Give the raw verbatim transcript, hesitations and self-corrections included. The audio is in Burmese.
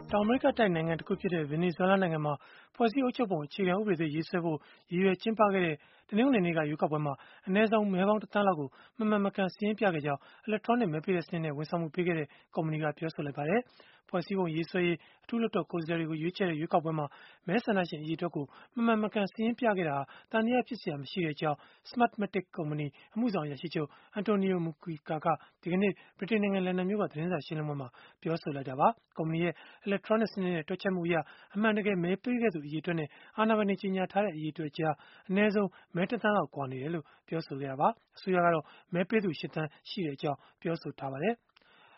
တောင်အမေရိကတိုက်နိုင်ငံတခုဖြစ်တဲ့ ဗင်နီဇွဲလားနိုင်ငံမှာ ဖွဲ့စည်းအုပ်ချုပ်ပုံ အခြေခံဥပဒေသစ် ရေးဆွဲဖို့ ရည်ရွယ်ကျင်းပခဲ့တဲ့ တနင်္ဂနွေနေ့က ရွေးကောက်ပွဲမှာ အနည်းဆုံး မဲပေါင်း တစ်သန်းလောက်ကို မမှန်မကန် စာရင်းပြခဲ့ကြောင်း အီလက်ထရောနစ် မဲပေးတဲ့စနစ်နဲ့ ဝန်ဆောင်မှုပေးခဲ့တဲ့ ကုမ္ပဏီက ပြောဆိုလိုက်ပါတယ်။ ဖွဲ့စည်းပုံရေးဆွဲရေး အထူးလွှတ်တော် ကိုယ်စားလှယ်တွေကို ရွေးချယ်တဲ့ ရွေးကောက်ပွဲမှာ မဲဆန္ဒရှင် အရေအတွက်ကို မမှန်မကန် စာရင်းပြခဲ့တာဟာ သံသယဖြစ်စရာ မရှိကြောင်း Smartmatic ကုမ္ပဏီ အမှုဆောင်အရာရှိချုပ် Antonio Mujica က ဒီကနေ့ ဗြိတိန်နိုင်ငံ လန်ဒန်မြို့က သတင်းစာရှင်းလင်းပွဲမှာ ပြောဆိုလိုက်တာပါ။ ကုမ္ပဏီရဲ့ အီလက်ထရောနစ်စနစ်နဲ့ တွက်ချက်မှုအရ အမှန်တကယ် မဲပေးခဲ့သူ အရေအတွက်နဲ့ အာဏာပိုင်တွေ ကြေညာထားတဲ့ အရေအတွက်ကြား အနည်းဆုံး မဲ တစ်သန်းလောက် ကွာနေတယ်လို့ ပြောဆိုခဲ့တာပါ။ အစိုးရကတော့ မဲပေးသူ ၈ သန်း ရှိကြောင်း ပြောဆိုထားပါတယ်